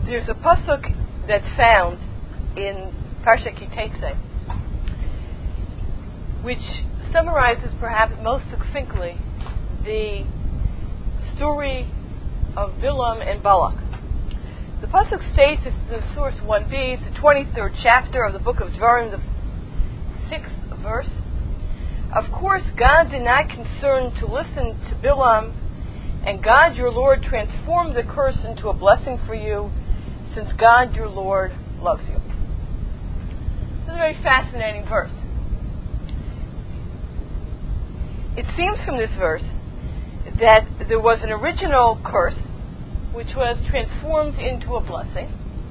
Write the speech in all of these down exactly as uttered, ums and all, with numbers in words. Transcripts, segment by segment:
There's a pasuk that's found in Parsha Kitetse, which summarizes perhaps most succinctly the story of Bilam and Balak. The pasuk states, this is in source one b, it's the twenty-third chapter of the book of Dvarim, the sixth verse. Of course, God did not concern to listen to Bilam, and God your Lord transformed the curse into a blessing for you, since God your Lord loves you. This is a very fascinating verse. It seems from this verse that there was an original curse which was transformed into a blessing,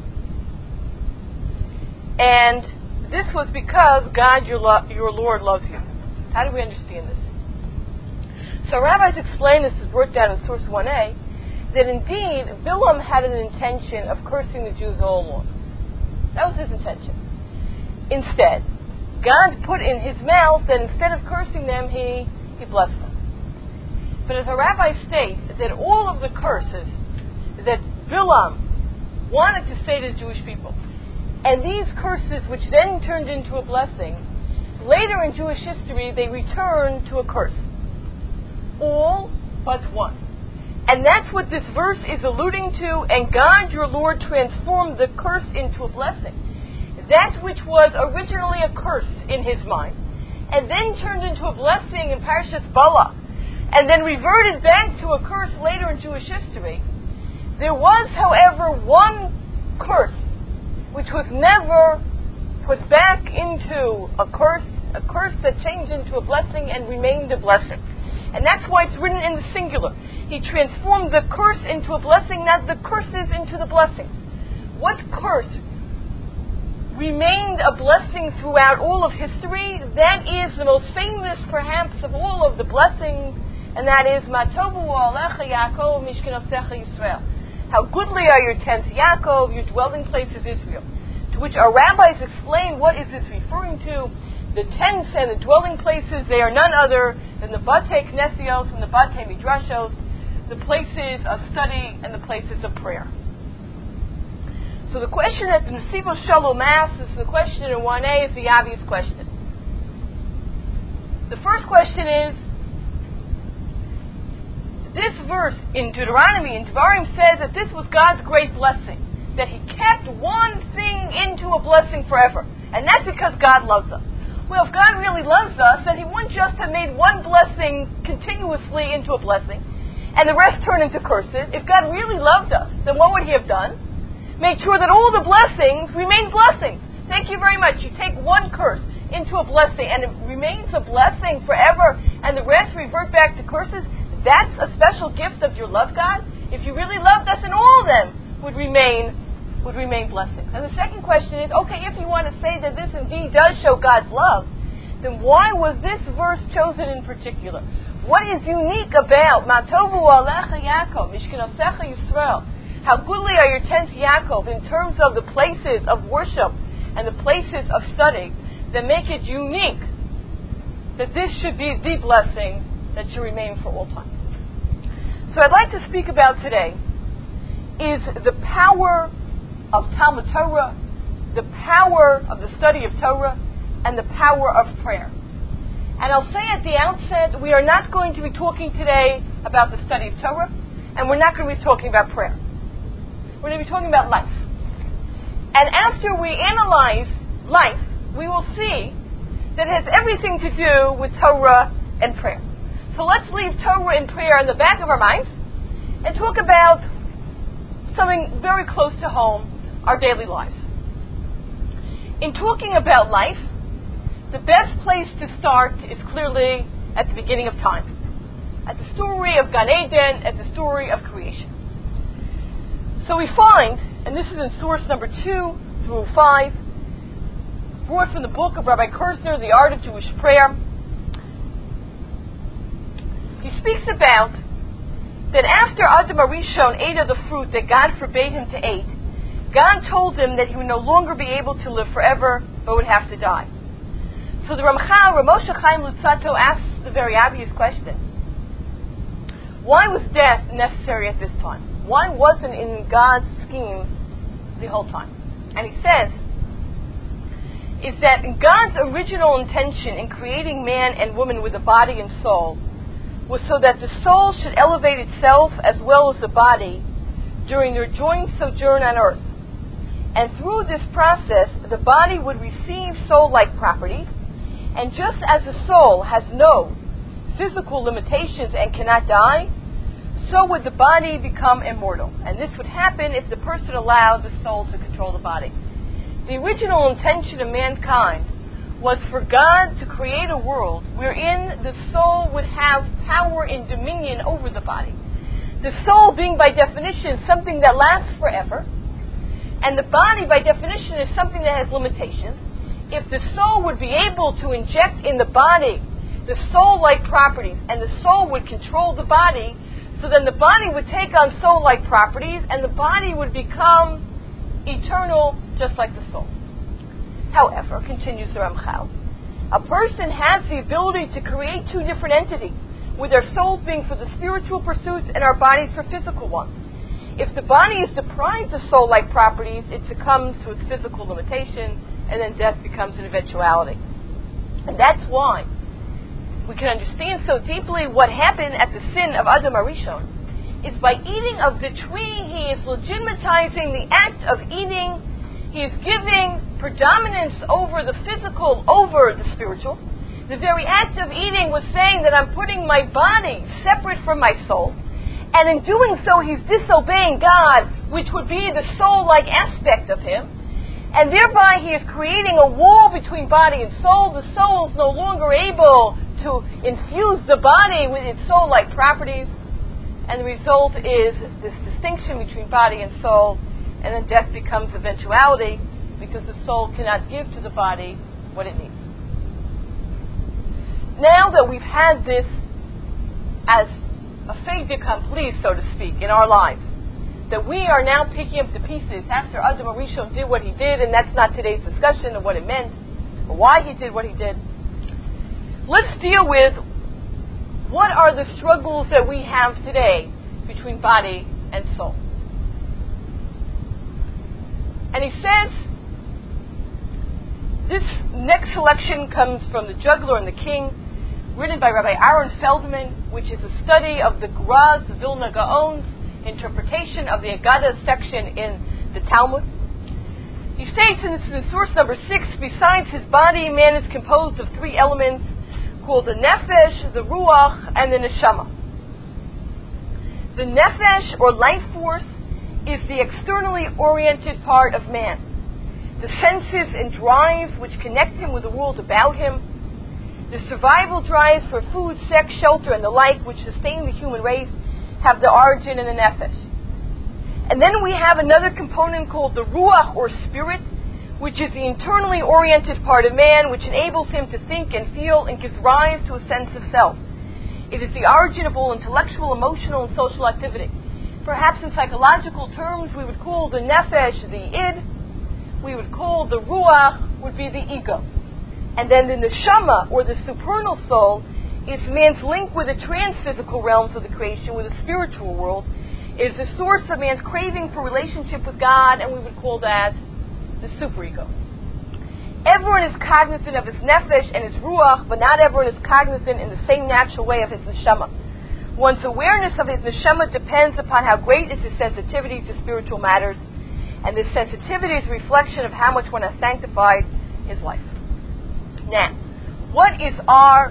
and this was because God your, lo- your Lord loves you. How do we understand this? So rabbis explain, this is brought down in source one a, that indeed Bilam had an intention of cursing the Jews all along. That was his intention. Instead, God put in his mouth that instead of cursing them, he, he blessed them. But as a rabbi states, that all of the curses that Bilam wanted to say to the Jewish people, and these curses which then turned into a blessing, later in Jewish history they returned to a curse. All but one. And that's what this verse is alluding to, and God your Lord transformed the curse into a blessing. That which was originally a curse in his mind, and then turned into a blessing in Parshas Balak, and then reverted back to a curse later in Jewish history. There was, however, one curse which was never put back into a curse, a curse that changed into a blessing and remained a blessing. And that's why it's written in the singular. He transformed the curse into a blessing, not the curses into the blessings. What curse remained a blessing throughout all of history? That is the most famous, perhaps, of all of the blessings, and that is Matovu Alecha Yaakov Mishkenosecha Yisrael. How goodly are your tents, Yaakov, your dwelling place is Israel. To which our rabbis explain, what is this referring to? The tents and the dwelling places, they are none other than the Batei Knesios and the Batei Midrashos, the places of study and the places of prayer. So the question that the Nesivos Shalom asks, is the question in one a, is the obvious question. The first question is, this verse in Deuteronomy, in Dvarim, says that this was God's great blessing, that he kept one thing into a blessing forever. And that's because God loves us. Well, if God really loves us, then he wouldn't just have made one blessing continuously into a blessing, and the rest turn into curses. If God really loved us, then what would he have done? Made sure that all the blessings remain blessings. Thank you very much. You take one curse into a blessing, and it remains a blessing forever, and the rest revert back to curses. That's a special gift of your love, God. If you really loved us, then all of them would remain would remain blessings. And the second question is, okay, if you want to say that this indeed does show God's love, then why was this verse chosen in particular? What is unique about Matovu Alecha Yaakov, Mishkenosecha Yisrael? How goodly are your tents, Yaakov, in terms of the places of worship and the places of study that make it unique, that this should be the blessing that should remain for all time. So I'd like to speak about today is the power of Talmud Torah, the power of the study of Torah, and the power of prayer. And I'll say at the outset, we are not going to be talking today about the study of Torah, and we're not going to be talking about prayer. We're going to be talking about life. And after we analyze life, we will see that it has everything to do with Torah and prayer. So let's leave Torah and prayer in the back of our minds and talk about something very close to home, our daily lives. In talking about life, the best place to start is clearly at the beginning of time, at the story of Gan Eden, at the story of creation. So we find, and this is in source number two through five, brought from the book of Rabbi Kirzner, The Art of Jewish Prayer. He speaks about that after Adam Arishon ate of the fruit that God forbade him to eat, God told him that he would no longer be able to live forever, but would have to die. So the Ramchal, Rav Moshe Chaim Luzzatto, asks the very obvious question: why was death necessary at this time? Why wasn't in God's scheme the whole time. And he says, is that God's original intention in creating man and woman with a body and soul was so that the soul should elevate itself as well as the body during their joint sojourn on earth. And through this process, the body would receive soul-like properties, and just as the soul has no physical limitations and cannot die, so would the body become immortal. And this would happen if the person allowed the soul to control the body. The original intention of mankind was for God to create a world wherein the soul would have power and dominion over the body. The soul being by definition something that lasts forever, and the body by definition is something that has limitations. If the soul would be able to inject in the body the soul-like properties, and the soul would control the body, so then the body would take on soul-like properties, and the body would become eternal just like the soul. However, continues the Ramchal, a person has the ability to create two different entities, with their souls being for the spiritual pursuits and our bodies for physical ones. If the body is deprived of soul-like properties, it succumbs to its physical limitation, and then death becomes an eventuality. And that's why we can understand so deeply what happened at the sin of Adam HaRishon, is by eating of the tree, he is legitimatizing the act of eating. He is giving predominance over the physical, over the spiritual. The very act of eating was saying that I'm putting my body separate from my soul, and in doing so he's disobeying God, which would be the soul-like aspect of him, and thereby he is creating a wall between body and soul. The soul is no longer able to infuse the body with its soul-like properties, and the result is this distinction between body and soul, and then death becomes eventuality because the soul cannot give to the body what it needs. Now that we've had this as a fait accompli, so to speak, in our lives, that we are now picking up the pieces after Adam HaRishon did what he did, and that's not today's discussion of what it meant, or why he did what he did. Let's deal with what are the struggles that we have today between body and soul. And he says, this next selection comes from The Juggler and the King, written by Rabbi Aaron Feldman, which is a study of the Graz, the Vilna Gaon's interpretation of the Agadah section in the Talmud. He states in, in source number six, besides his body, man is composed of three elements called the Nefesh, the Ruach, and the Neshama. The Nefesh, or life force, is the externally oriented part of man. The senses and drives which connect him with the world about him. The survival drives for food, sex, shelter, and the like, which sustain the human race, have the origin in the Nefesh. And then we have another component called the Ruach, or spirit, which is the internally oriented part of man, which enables him to think and feel and gives rise to a sense of self. It is the origin of all intellectual, emotional, and social activity. Perhaps in psychological terms, we would call the Nefesh the id, we would call the Ruach would be the ego. And then the Neshama, or the supernal soul, is man's link with the trans-physical realms of the creation, with the spiritual world. It is the source of man's craving for relationship with God, and we would call that the superego. Everyone is cognizant of his nefesh and his ruach, but not everyone is cognizant in the same natural way of his neshama. One's awareness of his neshama depends upon how great is his sensitivity to spiritual matters, and this sensitivity is a reflection of how much one has sanctified his life. Now, what is our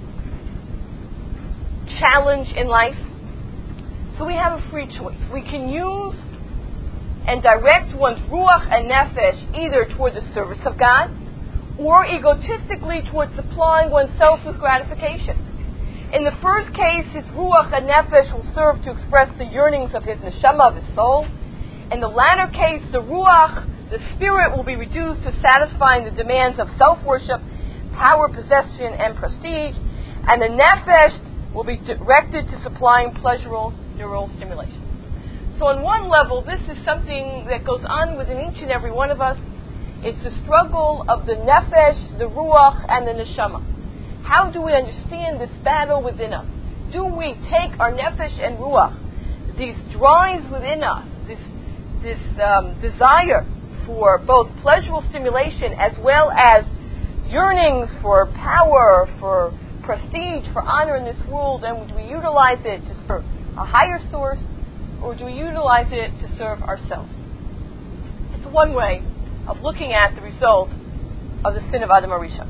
challenge in life? So we have a free choice. We can use and direct one's ruach and nefesh either toward the service of God or egotistically toward supplying oneself with gratification. In the first case, his ruach and nefesh will serve to express the yearnings of his neshama, of his soul. In the latter case, the ruach, the spirit, will be reduced to satisfying the demands of self-worship, power, possession, and prestige, and the nefesh will be directed to supplying pleasurable neural stimulation. So on one level, this is something that goes on within each and every one of us. It's the struggle of the nefesh, the ruach, and the neshama. How do we understand this battle within us? Do we take our nefesh and ruach, these drives within us, this this um, desire for both pleasurable stimulation as well as yearnings for power, for prestige, for honor in this world, and do we utilize it to serve a higher source, or do we utilize it to serve ourselves? It's one way of looking at the result of the sin of Adam HaRishon.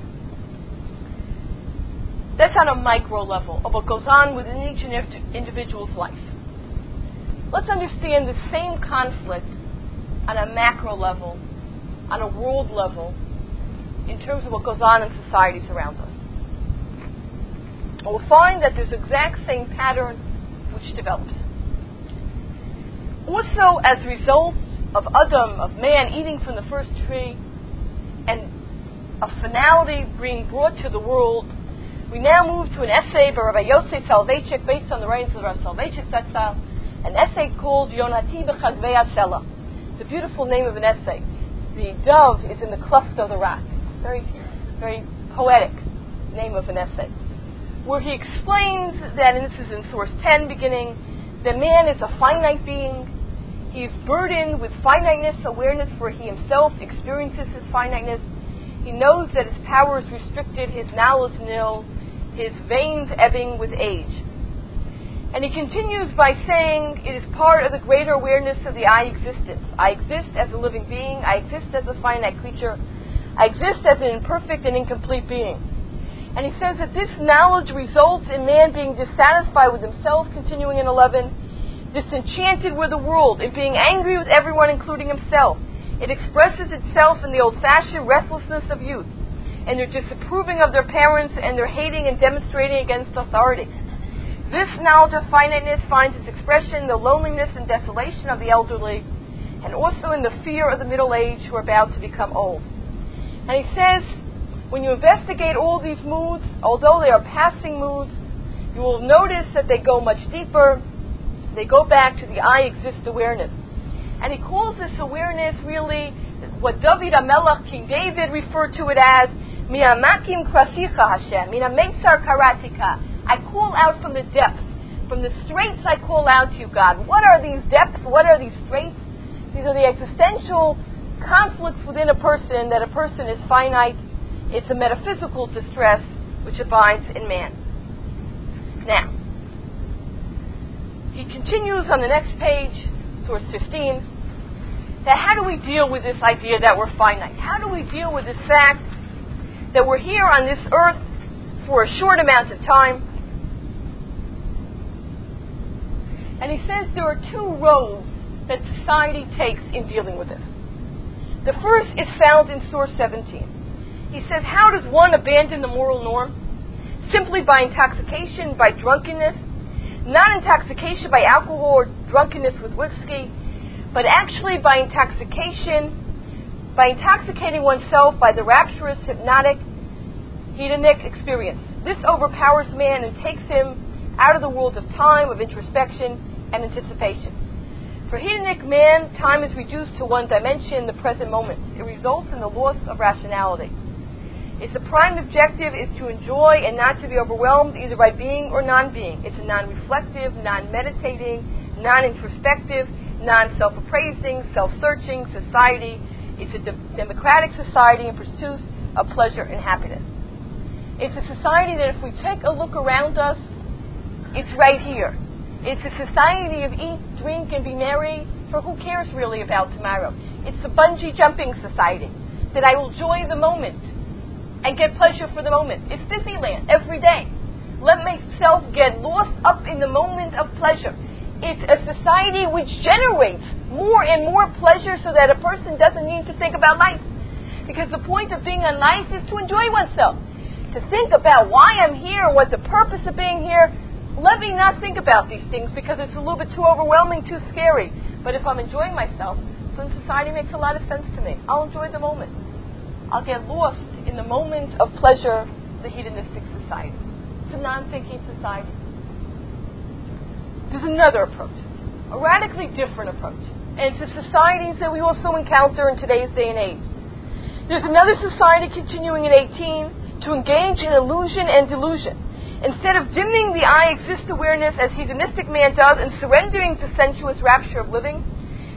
That's on a micro level of what goes on within each individual's life. Let's understand the same conflict on a macro level, on a world level, in terms of what goes on in societies around us. And we'll find that there's the exact same pattern which develops. Also, as a result of Adam, of man, eating from the first tree, and a finality being brought to the world, we now move to an essay by Rabbi Yosef Soloveitchik, based on the writings of Rabbi Soloveitchik Zatzal, an essay called Yonati B'Chagvei HaSela. It's a beautiful name of an essay. The dove is in the cleft of the rock. Very, very poetic name of an essay, where he explains that, and this is in source ten beginning, that man is a finite being. He is burdened with finiteness awareness, for he himself experiences his finiteness. He knows that his power is restricted, his knowledge nil, his veins ebbing with age. And he continues by saying it is part of the greater awareness of the I existence. I exist as a living being. I exist as a finite creature. I exist as an imperfect and incomplete being. And he says that this knowledge results in man being dissatisfied with himself, continuing in eleven, disenchanted with the world, in being angry with everyone, including himself. It expresses itself in the old-fashioned restlessness of youth, and their disapproving of their parents, and their hating and demonstrating against authority. This knowledge of finiteness finds its expression in the loneliness and desolation of the elderly, and also in the fear of the middle-aged who are about to become old. And he says, when you investigate all these moods, although they are passing moods, you will notice that they go much deeper. They go back to the I exist awareness. And he calls this awareness really what David HaMelech, King David, referred to it as Mi'amakim krasicha Hashem, Mina metzar karatika. I call out from the depths. From the straits I call out to you, God. What are these depths? What are these straits? These are the existential conflicts within a person, that a person is finite. It's a metaphysical distress which abides in man. Now, he continues on the next page, source fifteen, that how do we deal with this idea that we're finite? How do we deal with this fact that we're here on this earth for a short amount of time? And he says there are two roads that society takes in dealing with this. The first is found in source seventeen. He says, how does one abandon the moral norm? Simply by intoxication, by drunkenness. Not intoxication by alcohol or drunkenness with whiskey, but actually by intoxication, by intoxicating oneself by the rapturous, hypnotic, hedonic experience. This overpowers man and takes him out of the world of time, of introspection and anticipation. For hedonic man, time is reduced to one dimension, the present moment. It results in the loss of rationality. Its prime objective is to enjoy and not to be overwhelmed either by being or non-being. It's a non-reflective, non-meditating, non-introspective, non-self-appraising, self-searching society. It's a de- democratic society in pursuit of pleasure and happiness. It's a society that if we take a look around us, it's right here. It's a society of eat, drink, and be merry, for who cares really about tomorrow? It's a bungee jumping society, that I will enjoy the moment and get pleasure for the moment. It's Disneyland every day. Let myself get lost up in the moment of pleasure. It's a society which generates more and more pleasure so that a person doesn't need to think about life. Because the point of being on life is to enjoy oneself. To think about why I'm here and what the purpose of being here. Let me not think about these things because it's a little bit too overwhelming, too scary. But if I'm enjoying myself, then society makes a lot of sense to me. I'll enjoy the moment. I'll get lost in the moment of pleasure, the hedonistic society. It's a non-thinking society. There's another approach, a radically different approach. And it's the societies that we also encounter in today's day and age. There's another society continuing at eighteen to engage in illusion and delusion. Instead of dimming the I exist awareness as hedonistic man does and surrendering to sensuous rapture of living,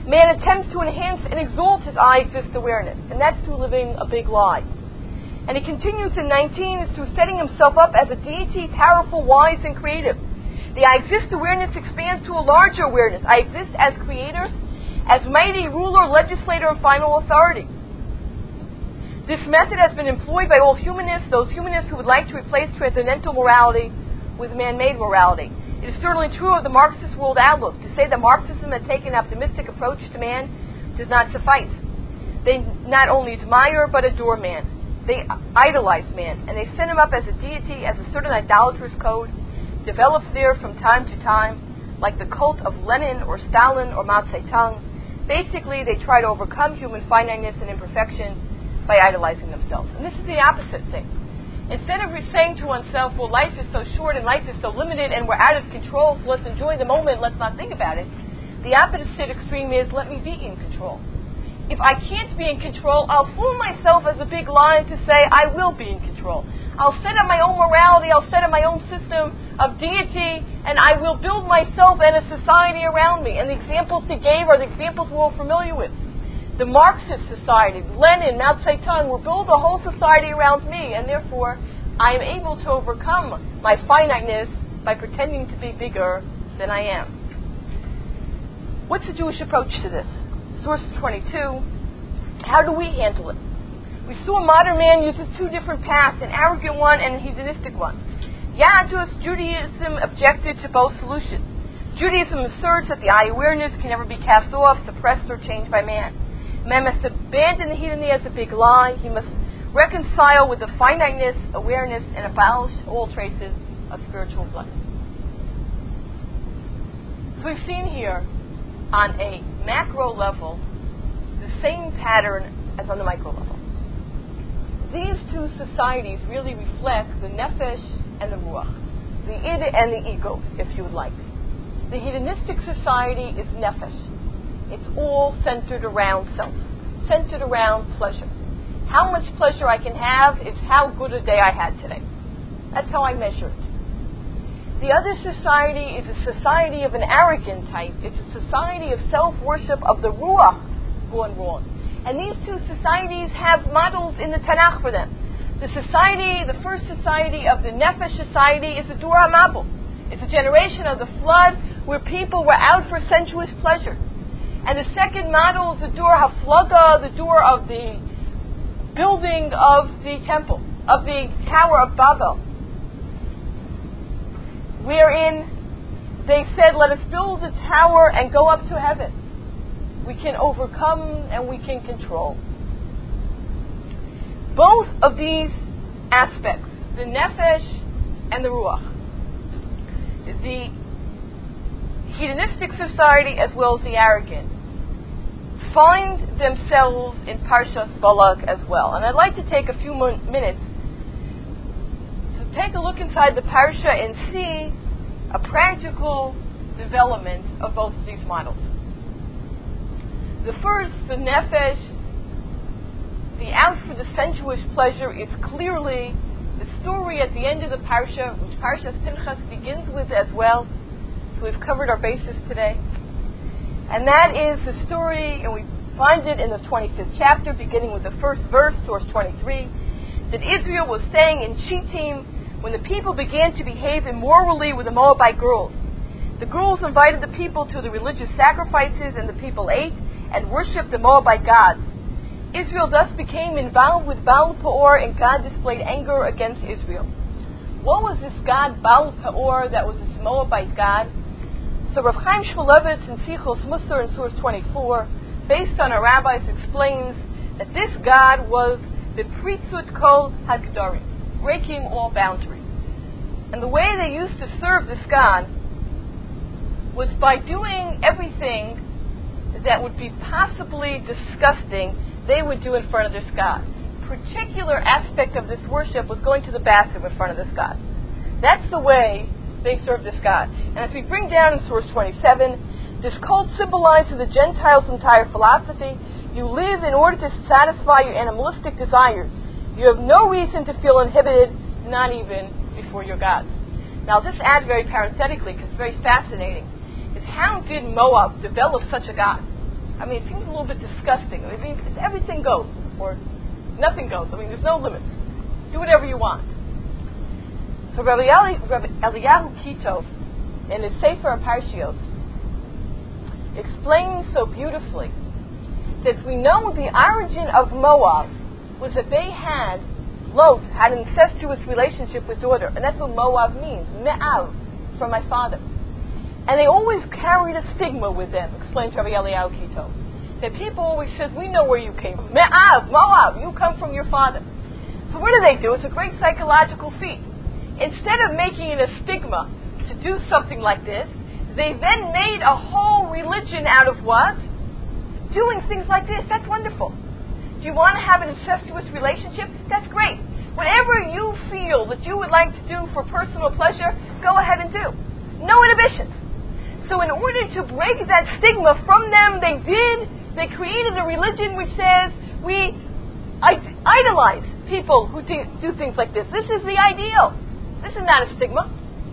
Man attempts to enhance and exalt his I exist awareness, and that's through living a big lie. And he continues in nineteen is through setting himself up as a deity, powerful, wise, and creative. The I exist awareness expands to a larger awareness. I exist as creator, as mighty ruler, legislator, and final authority. This method has been employed by all humanists, those humanists who would like to replace transcendental morality with man-made morality. It is certainly true of the Marxist world outlook. To say that Marxism has taken an optimistic approach to man does not suffice. They not only admire but adore man. They idolize man, and they set him up as a deity, as a certain idolatrous code, develops there from time to time, like the cult of Lenin or Stalin or Mao Zedong. Basically, they try to overcome human finiteness and imperfection by idolizing themselves. And this is the opposite thing. Instead of saying to oneself, well, life is so short and life is so limited and we're out of control, so let's enjoy the moment, let's not think about it, the opposite extreme is, let me be in control. If I can't be in control, I'll fool myself as a big lie to say I will be in control. I'll set up my own morality, I'll set up my own system of deity, and I will build myself and a society around me. And the examples he gave are the examples we're all familiar with. The Marxist society, Lenin, Mao Zedong, will build a whole society around me, and therefore I am able to overcome my finiteness by pretending to be bigger than I am. What's the Jewish approach to this? Source twenty-two, how do we handle it? We saw a modern man uses two different paths, an arrogant one and a hedonistic one. Yadus, Judaism, objected to both solutions. Judaism asserts that the I awareness can never be cast off, suppressed, or changed by man. Man must abandon the hedony as a big lie. He must reconcile with the finiteness, awareness, and abolish all traces of spiritual blessing. So we've seen here, on a macro level, the same pattern as on the micro level. These two societies really reflect the nefesh and the ruach, the id and the ego, if you would like. The hedonistic society is nefesh. It's all centered around self, centered around pleasure. How much pleasure I can have is how good a day I had today. That's how I measure it. The other society is a society of an arrogant type. It's a society of self-worship of the ruach gone wrong. And these two societies have models in the Tanakh for them. The society, the first society of the Nefesh society is the Dur HaMabul. It's a generation of the flood where people were out for sensuous pleasure. And the second model is the Dur HaFlaga, the Dur of the building of the temple, of the Tower of Babel, wherein they said, let us build a tower and go up to heaven. We can overcome and we can control. Both of these aspects, the nefesh and the ruach, the hedonistic society as well as the arrogant, find themselves in Parshas Balak as well. And I'd like to take a few mo- minutes take a look inside the parsha and see a practical development of both of these models. The first, the nefesh, the out for the sensuous pleasure, is clearly the story at the end of the parsha, which Parshas Pinchas begins with as well. So we've covered our basis today. And that is the story, and we find it in the twenty-fifth chapter, beginning with the first verse, source twenty-three, that Israel was staying in Shittim when the people began to behave immorally with the Moabite girls. The girls invited the people to the religious sacrifices, and the people ate and worshipped the Moabite gods. Israel thus became involved with Baal Peor, and God displayed anger against Israel. What was this god Baal Peor that was this Moabite god? So Rav Chaim Shmulevitz in Sichos Musar in source twenty-four, based on our rabbis, explains that this god was the Pritzut Kol Hagdorim, breaking all boundaries. And the way they used to serve this god was by doing everything that would be possibly disgusting they would do in front of this god. Particular aspect of this worship was going to the bathroom in front of this god. That's the way they served this god. And as we bring down in source twenty-seven, this cult symbolizes the Gentiles' entire philosophy. You live in order to satisfy your animalistic desires. You have no reason to feel inhibited, not even before your gods. Now, this add very parenthetically, because it's very fascinating, is how did Moab develop such a god? I mean, it seems a little bit disgusting. I mean, it's everything goes, or nothing goes. I mean, there's no limits. Do whatever you want. So Rabbi, Eli, Rabbi Eliyahu Kitov, in his Sefer Parshios, explains so beautifully that we know the origin of Moab was that they had, Lot had an incestuous relationship with daughter, and that's what Moab means, Me'av, from my father. And they always carried a stigma with them, explains Rabbi Eliyahu Kitov. That people always says, we know where you came from. Me'av, Moab, you come from your father. So what do they do? It's a great psychological feat. Instead of making it a stigma to do something like this, they then made a whole religion out of what? Doing things like this. That's wonderful. Do you want to have an incestuous relationship? That's great. Whatever you feel that you would like to do for personal pleasure, go ahead and do. No inhibitions. So in order to break that stigma from them, they did, they created a religion which says we idolize people who do, do things like this. This is the ideal. This is not a stigma.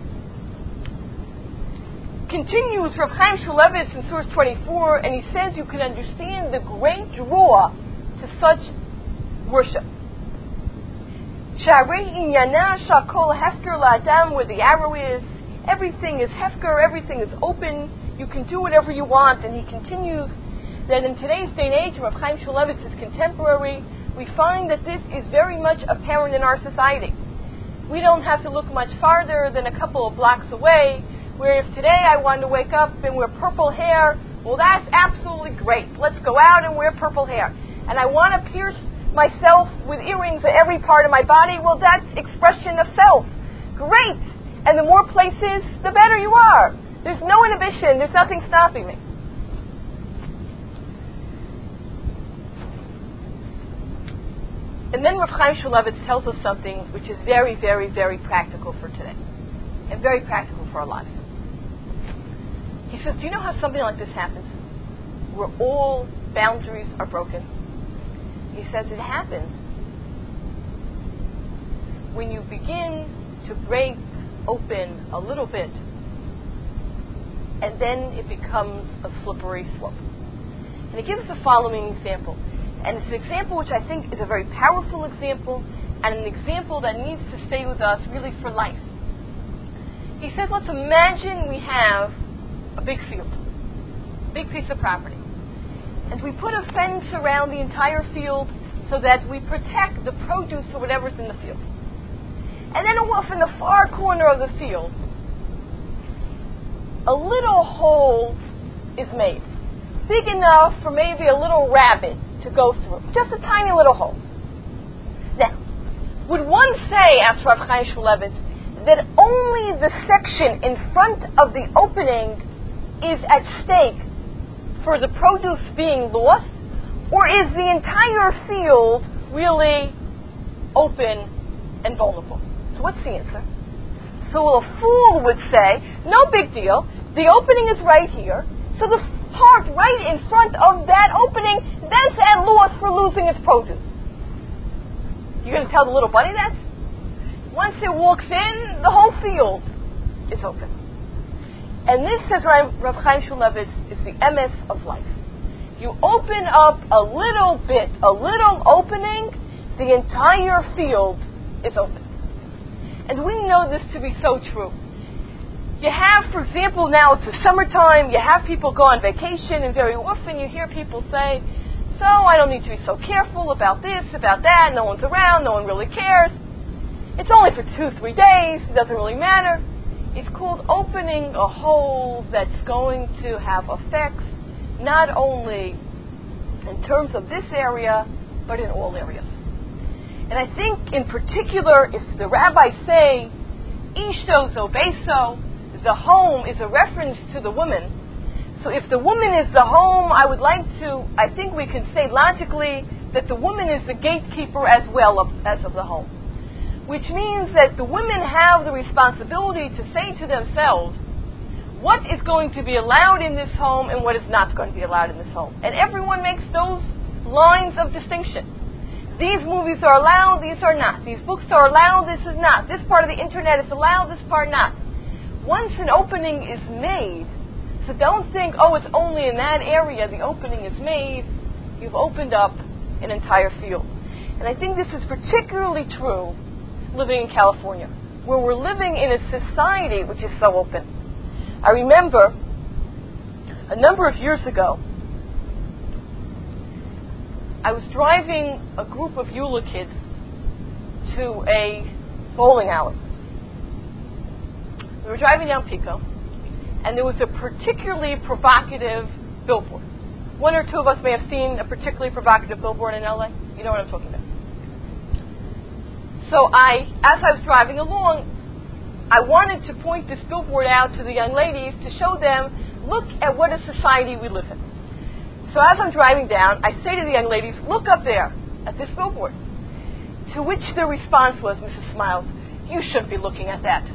Continues Rav Chaim Shmulevitz in source twenty-four, and he says you can understand the great draw to such worship. Sharei inyana shakol hefker la'adam, where the arrow is, everything is hefker, everything is open, you can do whatever you want. And he continues that in today's day and age, Rav Chaim Shmulevitz is contemporary, we find that this is very much apparent in our society. We don't have to look much farther than a couple of blocks away, where if today I want to wake up and wear purple hair, well, that's absolutely great. Let's go out and wear purple hair. And I want to pierce myself with earrings at every part of my body, well, that's expression of self. Great. And the more places, the better you are. There's no inhibition. There's nothing stopping me. And then Rav Chaim Shmulevitz tells us something which is very, very, very practical for today. And very practical for our lives. He says, do you know how something like this happens? Where all boundaries are broken? He says it happens when you begin to break open a little bit, and then it becomes a slippery slope. And he gives the following example. And it's an example which I think is a very powerful example, and an example that needs to stay with us really for life. He says, let's imagine we have a big field, a big piece of property. And we put a fence around the entire field so that we protect the produce or whatever's in the field. And then off in the far corner of the field, a little hole is made, big enough for maybe a little rabbit to go through. Just a tiny little hole. Now, would one say, asked Rav Chaim Shmulevitz, that only the section in front of the opening is at stake for the produce being lost, or is the entire field really open and vulnerable? So what's the answer? So a fool would say, no big deal, the opening is right here, so the part right in front of that opening, that's at loss for losing its produce. You're going to tell the little bunny that? Once it walks in, the whole field is open. And this, says Rav Chaim Shmulevitz, is the emes of life. You open up a little bit, a little opening, the entire field is open. And we know this to be so true. You have, for example, now it's the summertime, you have people go on vacation, and very often you hear people say, so I don't need to be so careful about this, about that, no one's around, no one really cares. It's only for two, three days, it doesn't really matter. It's called opening a hole that's going to have effects not only in terms of this area, but in all areas. And I think in particular, if the rabbis say, Ishto Zobeso, the home is a reference to the woman. So if the woman is the home, I would like to, I think we can say logically that the woman is the gatekeeper as well of, as of the home. Which means that the women have the responsibility to say to themselves, what is going to be allowed in this home and what is not going to be allowed in this home. And everyone makes those lines of distinction. These movies are allowed, these are not. These books are allowed, this is not. This part of the internet is allowed, this part not. Once an opening is made, So don't think, oh, it's only in that area the opening is made. You've opened up an entire field. And I think this is particularly true living in California, where we're living in a society which is so open. I remember a number of years ago, I was driving a group of Eula kids to a bowling alley. We were driving down Pico, and there was a particularly provocative billboard. One or two of us may have seen a particularly provocative billboard in L A. You know what I'm talking about. So I, as I was driving along, I wanted to point this billboard out to the young ladies to show them, look at what a society we live in. So as I'm driving down, I say to the young ladies, look up there at this billboard. To which their response was, Missus Smiles, you shouldn't be looking at that.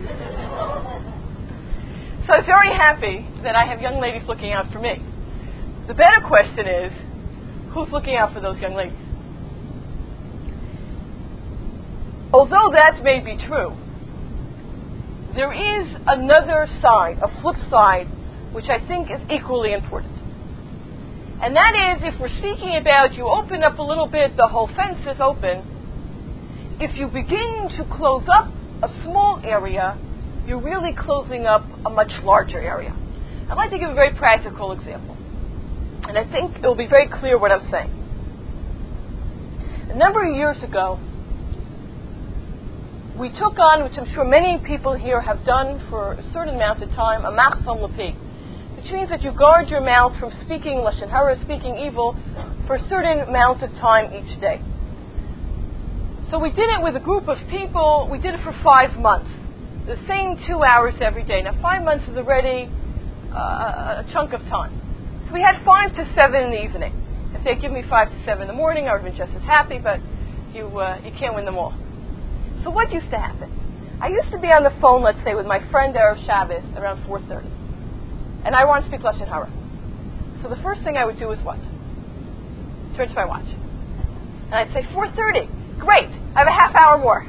So I'm very happy that I have young ladies looking out for me. The better question is, who's looking out for those young ladies? Although that may be true, there is another side, a flip side, which I think is equally important. And that is, if we're speaking about you open up a little bit, the whole fence is open. If you begin to close up a small area, you're really closing up a much larger area. I'd like to give a very practical example. And I think it will be very clear what I'm saying. A number of years ago, we took on, which I'm sure many people here have done for a certain amount of time, a machzon lepi, which means that you guard your mouth from speaking lashon hara, speaking evil, for a certain amount of time each day. So we did it with a group of people. We did it for five months, the same two hours every day. Now, five months is already uh, a chunk of time. So we had five to seven in the evening. If they give me five to seven in the morning, I would have been just as happy, but you uh, you can't win them all. So what used to happen? I used to be on the phone, let's say, with my friend Erev Shabbos around four thirty. And I want to speak lashon hara. So the first thing I would do is what? Turn to my watch. And I'd say, four thirty. Great. I have a half hour more.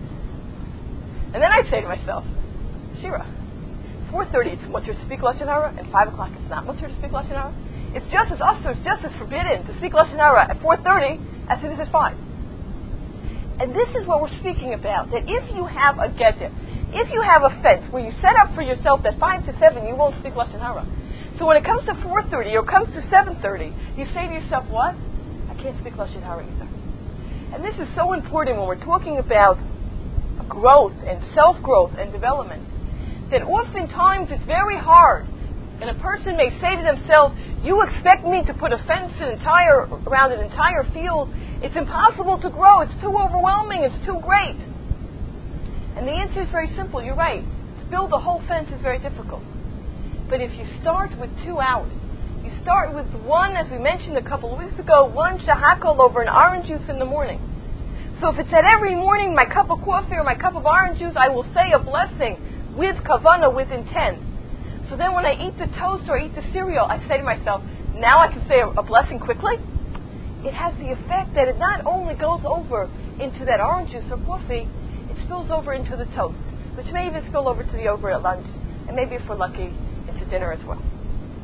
And then I'd say to myself, Shira, four thirty it's mutter to speak lashon hara, and five o'clock it's not mutter to speak lashon hara. It's just as usher, it's just as forbidden to speak lashon hara at four thirty as it is at five. And this is what we're speaking about, that if you have a getter, if you have a fence where you set up for yourself that five to seven you won't speak lashon hara. So when it comes to four thirty or comes to seven thirty, you say to yourself, what? I can't speak lashon hara either. And this is so important when we're talking about growth and self-growth and development, that oftentimes it's very hard. And a person may say to themselves, you expect me to put a fence an entire, around an entire field? It's impossible to grow. It's too overwhelming. It's too great. And the answer is very simple. You're right. To build a whole fence is very difficult. But if you start with two hours, you start with one, as we mentioned a couple of weeks ago, one shahakol over an orange juice in the morning. So if it's at every morning, my cup of coffee or my cup of orange juice, I will say a blessing with kavanah, with intent. So then when I eat the toast or eat the cereal, I say to myself, now I can say a, a blessing quickly. It has the effect that it not only goes over into that orange juice or coffee, it spills over into the toast, which may even spill over to the over at lunch, and maybe if we're lucky, into dinner as well.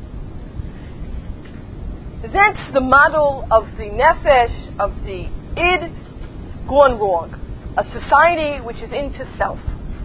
That's the model of the nefesh, of the id, gone wrong. A society which is into self.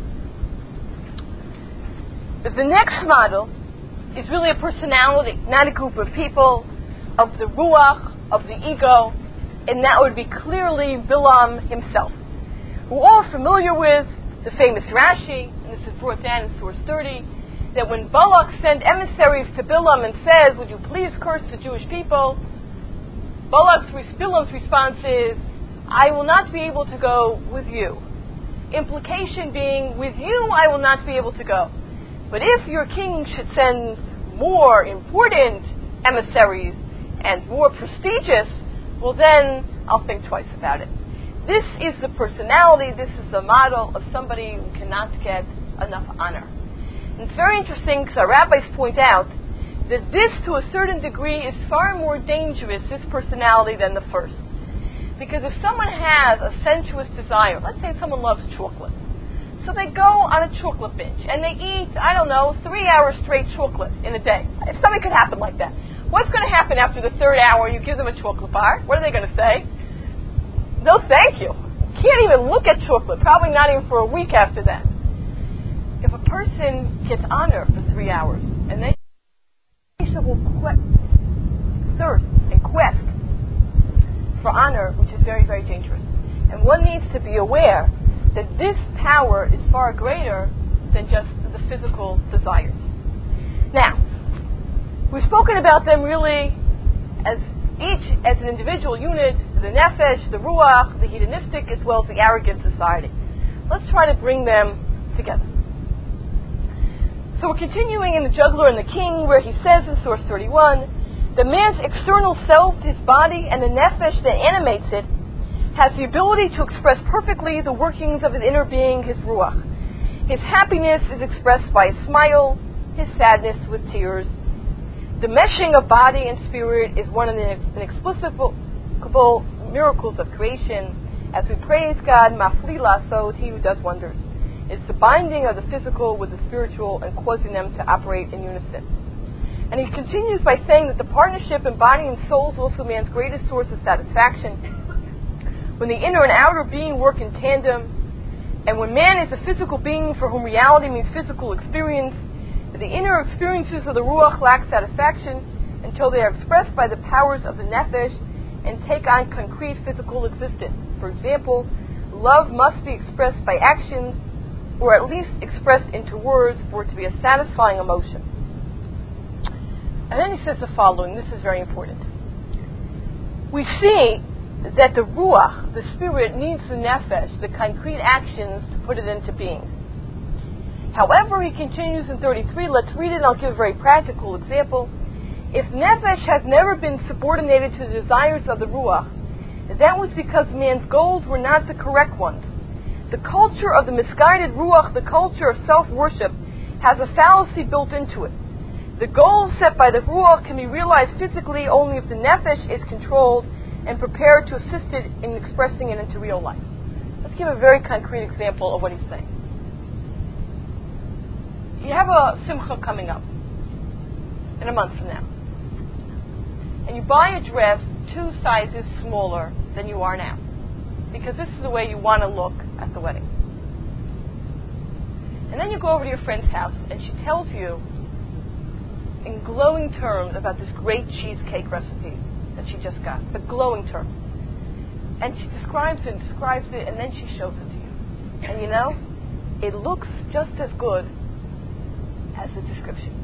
The next model is really a personality, not a group of people, of the ruach, of the ego, and that would be clearly Bilam himself. We're all familiar with the famous Rashi, and this is brought down in source thirty, that when Balak sent emissaries to Bilam and says, would you please curse the Jewish people, Balak's, Bilam's response is, I will not be able to go with you. Implication being, with you I will not be able to go. But if your king should send more important emissaries and more prestigious, well then I'll think twice about it. This is the personality, this is the model of somebody who cannot get enough honor. And it's very interesting because our rabbis point out that this, to a certain degree, is far more dangerous, this personality, than the first. Because if someone has a sensuous desire, let's say someone loves chocolate, So they go on a chocolate binge, and they eat, I don't know, three hours straight chocolate in a day. If something could happen like that. What's going to happen after the third hour you give them a chocolate bar? What are they going to say? No, thank you. Can't even look at chocolate, probably not even for a week after that. If a person gets honor for three hours, and then will que- thirst and quest for honor, which is very, very dangerous. And one needs to be aware that this power is far greater than just the physical desires. Now, we've spoken about them really as each as an individual unit, the nefesh, the ruach, the hedonistic, as well as the arrogant society. Let's try to bring them together. So we're continuing in the Juggler and the King, where he says in source thirty-one, the man's external self, his body, and the nefesh that animates it, has the ability to express perfectly the workings of his inner being, his ruach. His happiness is expressed by a smile, his sadness with tears. The meshing of body and spirit is one of the inexplicable miracles of creation. As we praise God, mafli lasod, he who does wonders. It's the binding of the physical with the spiritual and causing them to operate in unison. And he continues by saying that the partnership in body and soul is also man's greatest source of satisfaction. When the inner and outer being work in tandem, and when man is a physical being for whom reality means physical experience, the inner experiences of the Ruach lack satisfaction until they are expressed by the powers of the Nefesh and take on concrete physical existence. For example, love must be expressed by actions, or at least expressed into words, for it to be a satisfying emotion. And then he says the following, this is very important. We see that the Ruach, the spirit, needs the Nefesh, the concrete actions, to put it into being. However, he continues in thirty-three, let's read it and I'll give a very practical example. If Nefesh has never been subordinated to the desires of the Ruach, that was because man's goals were not the correct ones. The culture of the misguided Ruach, the culture of self-worship, has a fallacy built into it. The goals set by the Ruach can be realized physically only if the Nefesh is controlled and prepared to assist it in expressing it into real life. Let's give a very concrete example of what he's saying. You have a simcha coming up in a month from now, and you buy a dress two sizes smaller than you are now, because this is the way you want to look at the wedding. And then you go over to your friend's house, and she tells you in glowing terms about this great cheesecake recipe that she just got, but glowing terms. And she describes it and describes it, and then she shows it to you. And you know, it looks just as good as the description.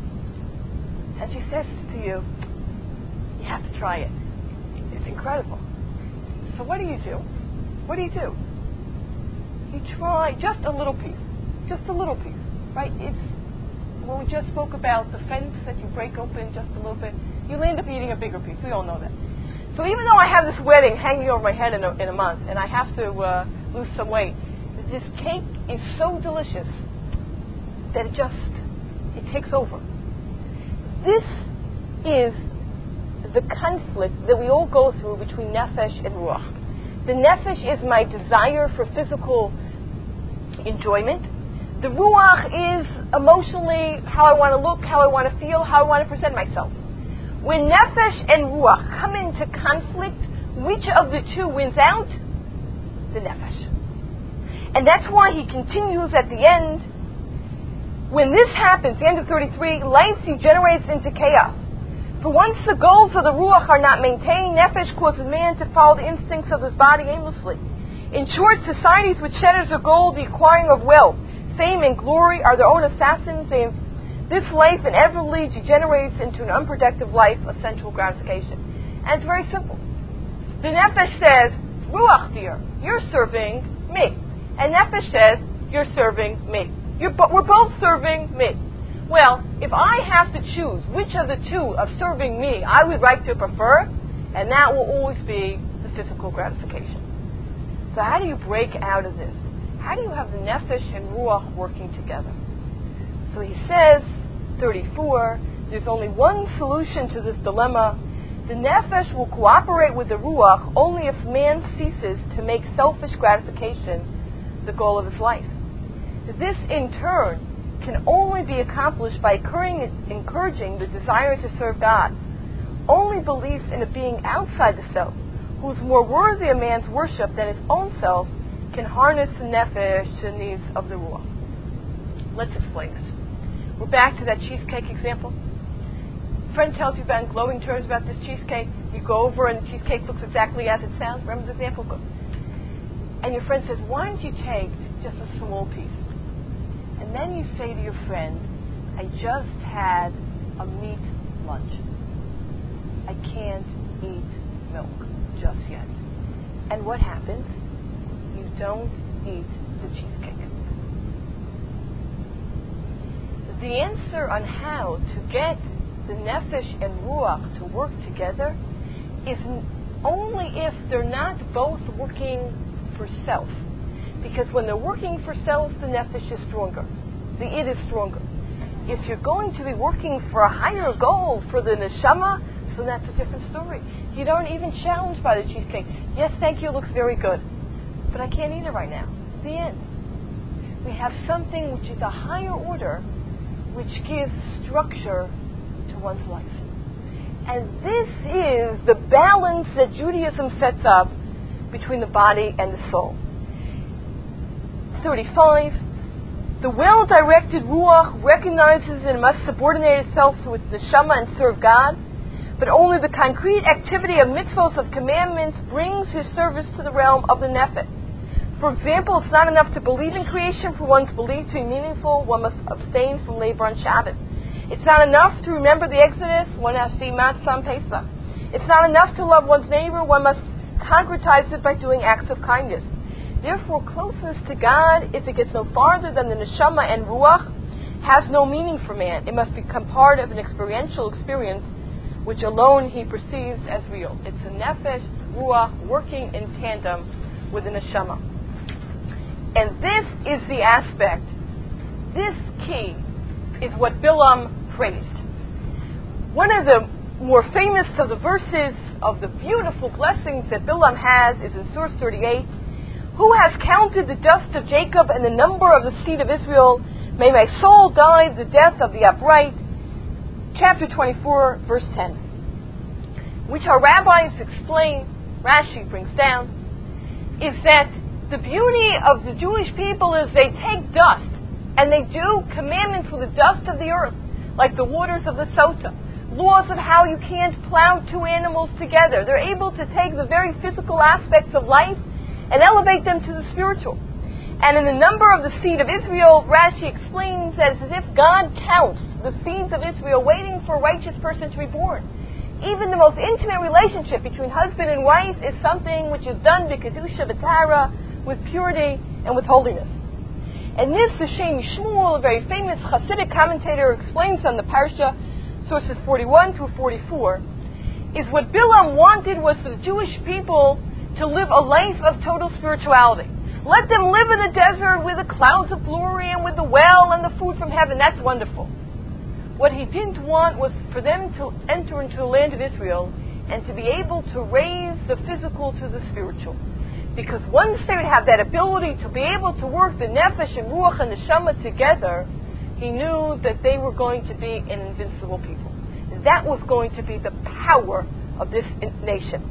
And she says to you, you have to try it. It's incredible. So what do you do? What do you do? You try just a little piece. Just a little piece. Right? It's when we just spoke about the fence that you break open just a little bit, you'll end up eating a bigger piece. We all know that. So even though I have this wedding hanging over my head in a, in a month, and I have to uh, lose some weight, this cake is so delicious that it just, it takes over. This is the conflict that we all go through between nefesh and ruach. The nefesh is my desire for physical enjoyment. The ruach is emotionally how I want to look, how I want to feel, how I want to present myself. When nefesh and ruach come into conflict, which of the two wins out? The nefesh. And that's why he continues at the end. When this happens, the end of thirty-three, life degenerates into chaos. For once the goals of the ruach are not maintained, nefesh causes man to follow the instincts of his body aimlessly. In short, societies which set as their goal the acquiring of wealth, fame, and glory are their own assassins. They, this life inevitably degenerates into an unproductive life of sensual gratification. And it's very simple. The nefesh says, ruach dear, you're serving me. And nefesh says, you're serving me. You're, we're both serving me. Well, if I have to choose which of the two of serving me I would like to prefer, and that will always be the physical gratification. So how do you break out of this? How do you have the nefesh and ruach working together? So he says, thirty-four, there's only one solution to this dilemma. The nefesh will cooperate with the ruach only if man ceases to make selfish gratification the goal of his life. This, in turn, can only be accomplished by encouraging the desire to serve God. Only belief in a being outside the self, who is more worthy of man's worship than his own self, can harness the nefesh to the needs of the ruach. Let's explain this. We're back to that cheesecake example. A friend tells you about in glowing terms about this cheesecake. You go over and the cheesecake looks exactly as it sounds. Remember the example? And your friend says, why don't you take just a small piece? And then you say to your friend, I just had a meat lunch. I can't eat milk just yet. And what happens? You don't eat the cheesecake. The answer on how to get the nefesh and ruach to work together is only if they're not both working for self. Because when they're working for self, the nefesh is stronger. The id is stronger. If you're going to be working for a higher goal, for the neshama, so that's a different story. You don't even challenged by the cheesecake. Yes, thank you, it looks very good. But I can't eat it right now. The end. We have something which is a higher order, which gives structure to one's life. And this is the balance that Judaism sets up between the body and the soul. thirty-five. The well-directed ruach recognizes and must subordinate itself to its neshama and serve God, but only the concrete activity of mitzvos, of commandments, brings his service to the realm of the nefesh. For example, it's not enough to believe in creation. For one's belief to be meaningful, one must abstain from labor on Shabbat. It's not enough to remember the Exodus. One has to eat matzah on Pesach. It's not enough to love one's neighbor. One must concretize it by doing acts of kindness. Therefore, closeness to God, if it gets no farther than the neshama and ruach, has no meaning for man. It must become part of an experiential experience, which alone he perceives as real. It's the nefesh, ruach, working in tandem with the neshama. And this is the aspect, this key is what Bilam praised. One of the more famous of the verses of the beautiful blessings that Bilam has is in Surah thirty-eight. Who has counted the dust of Jacob and the number of the seed of Israel? May my soul die the death of the upright. Chapter twenty-four, verse ten. Which our rabbis explain, Rashi brings down, is that the beauty of the Jewish people is they take dust and they do commandments with the dust of the earth, like the waters of the Sota, laws of how you can't plow two animals together. They're able to take the very physical aspects of life and elevate them to the spiritual. And in the number of the seed of Israel, Rashi explains that it's as if God counts the seeds of Israel waiting for a righteous person to be born. Even the most intimate relationship between husband and wife is something which is done b'kedusha v'tara, with purity and with holiness. And this, the Shem Shmuel, a very famous Hasidic commentator, explains on the Parsha, sources forty-one through forty-four, is what Bilam wanted was for the Jewish people to live a life of total spirituality. Let them live in the desert with the clouds of glory and with the well and the food from heaven. That's wonderful. What he didn't want was for them to enter into the land of Israel and to be able to raise the physical to the spiritual. Because once they would have that ability to be able to work the nefesh and ruach and neshama together, he knew that they were going to be an invincible people. That was going to be the power of this nation.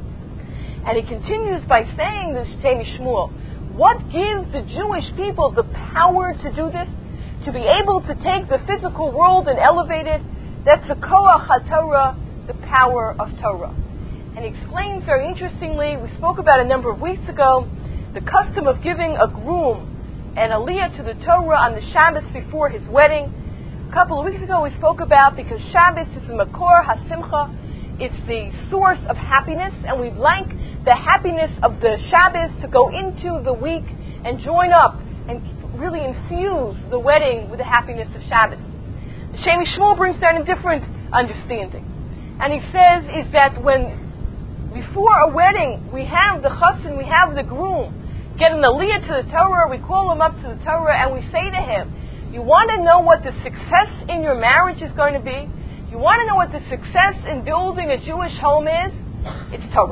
And he continues by saying this, Shem Shmuel, what gives the Jewish people the power to do this? To be able to take the physical world and elevate it? That's the koach HaTorah, the power of Torah. And he explains very interestingly, we spoke about a number of weeks ago, the custom of giving a groom an aliyah to the Torah on the Shabbos before his wedding. A couple of weeks ago we spoke about, because Shabbos is the Makor HaSimcha, it's the source of happiness, and we'd like the happiness of the Shabbos to go into the week and join up and really infuse the wedding with the happiness of Shabbos. The Shem Shmuel brings down a different understanding. And he says is that when before a wedding, we have the chassan, we have the groom, get an aliyah to the Torah, we call him up to the Torah, and we say to him, you want to know what the success in your marriage is going to be? You want to know what the success in building a Jewish home is? It's Torah.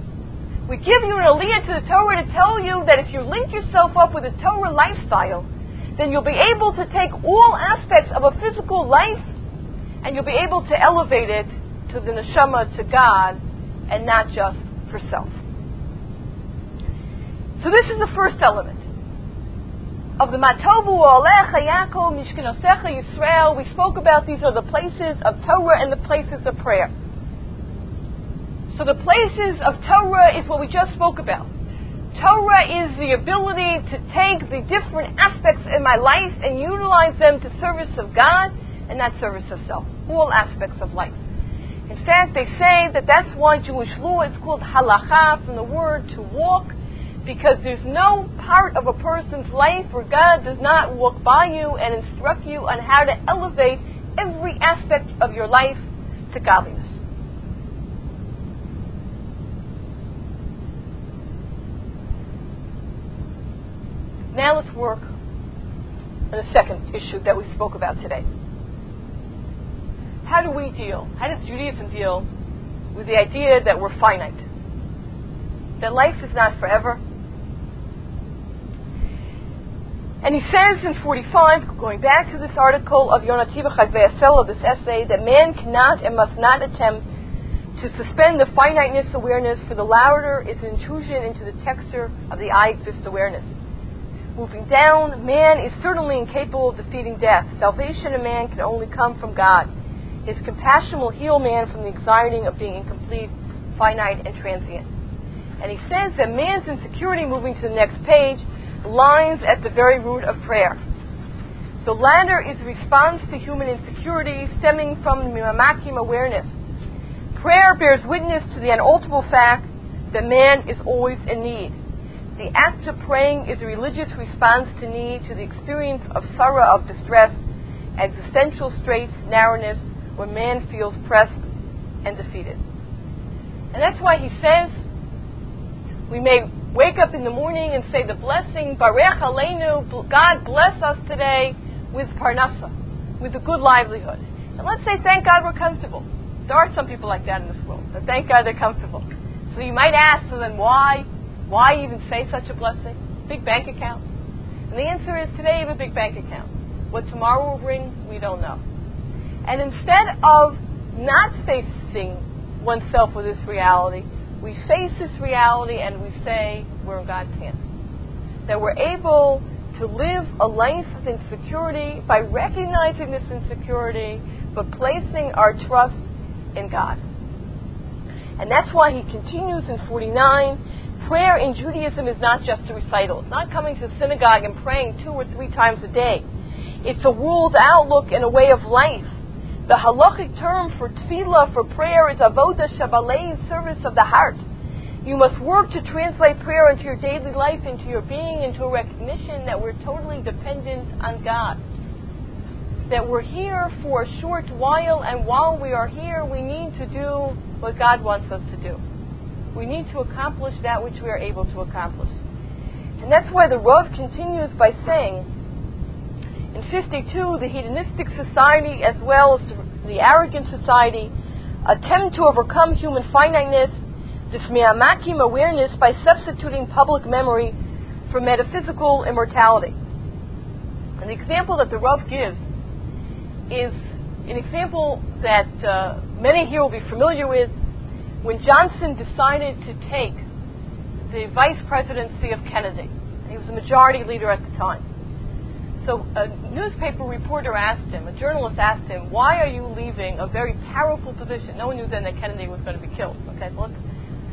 We give you an aliyah to the Torah to tell you that if you link yourself up with a Torah lifestyle, then you'll be able to take all aspects of a physical life and you'll be able to elevate it to the neshama, to God, and not just for self. So this is the first element of the Matovu Olecha Yaakov Mishkenosecha Yisrael. We spoke about these are the places of Torah and the places of prayer. So the places of Torah is what we just spoke about. Torah is the ability to take the different aspects in my life and utilize them to service of God and not service of self. All aspects of life. In fact, they say that that's why Jewish law is called halacha, from the word to walk, because there's no part of a person's life where God does not walk by you and instruct you on how to elevate every aspect of your life to godliness. Now let's work on the second issue that we spoke about today. How do we deal, how does Judaism deal with the idea that we're finite? That life is not forever? And he says in forty-five, going back to this article of Yonativa Chazve'asel, this essay, that man cannot and must not attempt to suspend the finiteness awareness, for the latter is an intrusion into the texture of the I exist awareness. Moving down, man is certainly incapable of defeating death. Salvation in man can only come from God. His compassion will heal man from the anxiety of being incomplete, finite, and transient. And he says that man's insecurity, moving to the next page, lies at the very root of prayer. The latter is a response to human insecurity stemming from mimamakim awareness. Prayer bears witness to the unalterable fact that man is always in need. The act of praying is a religious response to need, to the experience of sorrow, of distress, existential straits, narrowness, when man feels pressed and defeated. And that's why he says we may wake up in the morning and say the blessing, Barech Aleinu, God bless us today with parnasa, with a good livelihood. And let's say, thank God we're comfortable. There are some people like that in this world, but thank God they're comfortable. So you might ask, so then why? Why even say such a blessing? Big bank account. And the answer is, today you have a big bank account. What tomorrow will bring, we don't know. And instead of not facing oneself with this reality, we face this reality and we say we're in God's hands. That we're able to live a life of insecurity by recognizing this insecurity, but placing our trust in God. And that's why he continues in forty-nine, prayer in Judaism is not just a recital. It's not coming to synagogue and praying two or three times a day. It's a world outlook and a way of life. The halachic term for tefillah, for prayer, is avodah shabalein, service of the heart. You must work to translate prayer into your daily life, into your being, into a recognition that we're totally dependent on God. That we're here for a short while, and while we are here, we need to do what God wants us to do. We need to accomplish that which we are able to accomplish. And that's why the Rav continues by saying, in fifty-two, the hedonistic society as well as the arrogant society attempt to overcome human finiteness, this mi'amakim awareness, by substituting public memory for metaphysical immortality. And the example that the Rav gives is an example that uh, many here will be familiar with. When Johnson decided to take the vice presidency of Kennedy, he was the majority leader at the time. So a newspaper reporter asked him, a journalist asked him, why are you leaving a very powerful position? No one knew then that Kennedy was going to be killed. Okay, so let's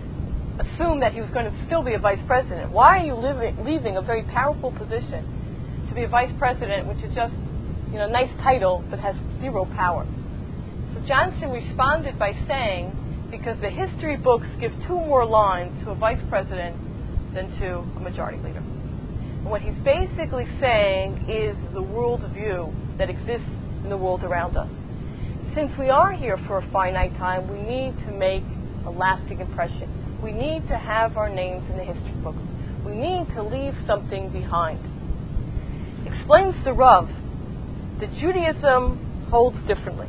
assume that he was going to still be a vice president. Why are you leaving, leaving a very powerful position to be a vice president, which is just, you know, a nice title, but has zero power? So Johnson responded by saying, because the history books give two more lines to a vice president than to a majority leader. And what he's basically saying is the worldview that exists in the world around us. Since we are here for a finite time, we need to make a lasting impression. We need to have our names in the history books. We need to leave something behind. Explains the Rav that Judaism holds differently.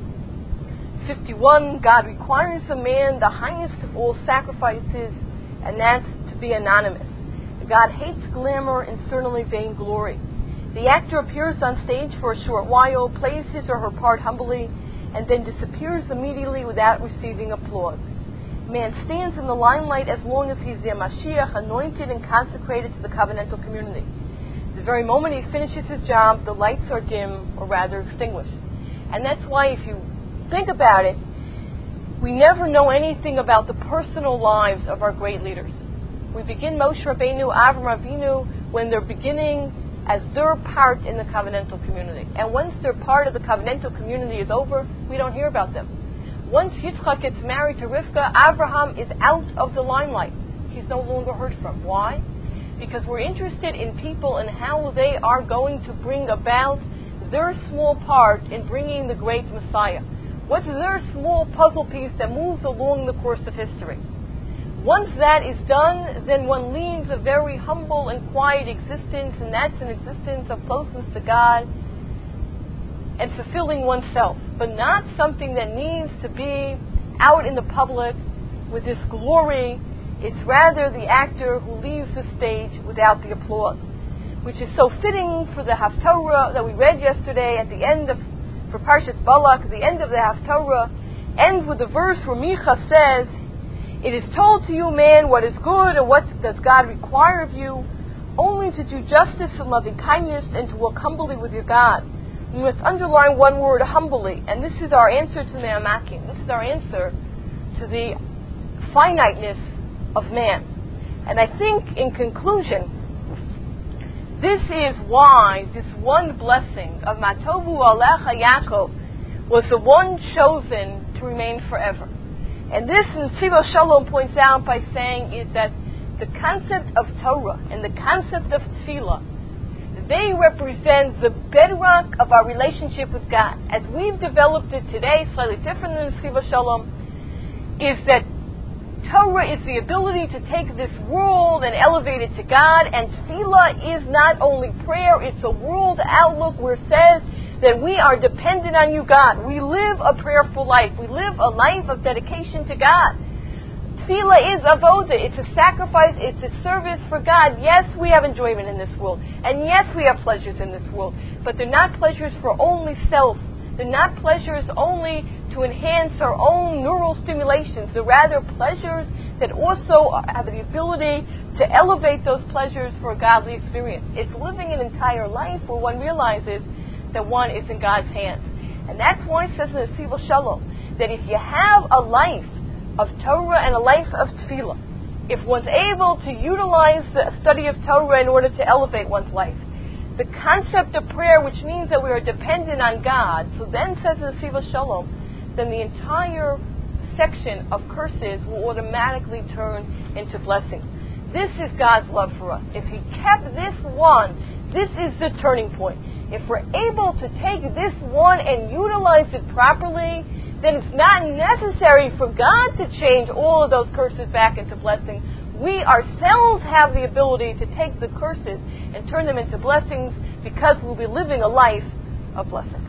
fifty-one, God requires of man the highest of all sacrifices, and that's to be anonymous. God hates glamour and certainly vainglory. The actor appears on stage for a short while, plays his or her part humbly, and then disappears immediately without receiving applause. Man stands in the limelight as long as he's the Mashiach, anointed and consecrated to the covenantal community. The very moment he finishes his job, the lights are dim, or rather extinguished. And that's why, if you think about it, we never know anything about the personal lives of our great leaders. We begin Moshe Rabbeinu, Avram Avinu, when they're beginning as their part in the covenantal community. And once their part of the covenantal community is over, we don't hear about them. Once Yitzchak gets married to Rivka, Abraham is out of the limelight. He's no longer heard from. Why? Because we're interested in people and how they are going to bring about their small part in bringing the great Messiah. What's their small puzzle piece that moves along the course of history? Once that is done, then one leads a very humble and quiet existence, and that's an existence of closeness to God and fulfilling oneself, but not something that needs to be out in the public with this glory. It's rather the actor who leaves the stage without the applause, which is so fitting for the Haftorah that we read yesterday at the end of, for Parshas Balak, the end of the Haftorah ends with the verse where Micha says, "It is told to you, man, what is good and what does God require of you, only to do justice and loving kindness and to walk humbly with your God." We must underline one word, humbly, and this is our answer to the Me'amakim. This is our answer to the finiteness of man. And I think, in conclusion, this is why this one blessing of Matovu Alecha Yaakov was the one chosen to remain forever. And this, Nesiva Shalom points out by saying, is that the concept of Torah and the concept of Tefillah, they represent the bedrock of our relationship with God. As we've developed it today, slightly different than Nesiva Shalom, is that Torah is the ability to take this world and elevate it to God, and Tefillah is not only prayer, it's a world outlook where it says that we are dependent on you, God. We live a prayerful life. We live a life of dedication to God. Tefillah is avodah. It's a sacrifice. It's a service for God. Yes, we have enjoyment in this world, and yes, we have pleasures in this world, but they're not pleasures for only self. They're not pleasures only to enhance our own neural stimulations. They're rather pleasures that also have the ability to elevate those pleasures for a godly experience. It's living an entire life where one realizes that one is in God's hands. And that's why it says in the Nesiva Shalom that if you have a life of Torah and a life of Tefillah, if one's able to utilize the study of Torah in order to elevate one's life, the concept of prayer, which means that we are dependent on God, so then says in the Nesiva Shalom, then the entire section of curses will automatically turn into blessings. This is God's love for us. If He kept this one, this is the turning point. If we're able to take this one and utilize it properly, then it's not necessary for God to change all of those curses back into blessings. We ourselves have the ability to take the curses and turn them into blessings because we'll be living a life of blessing.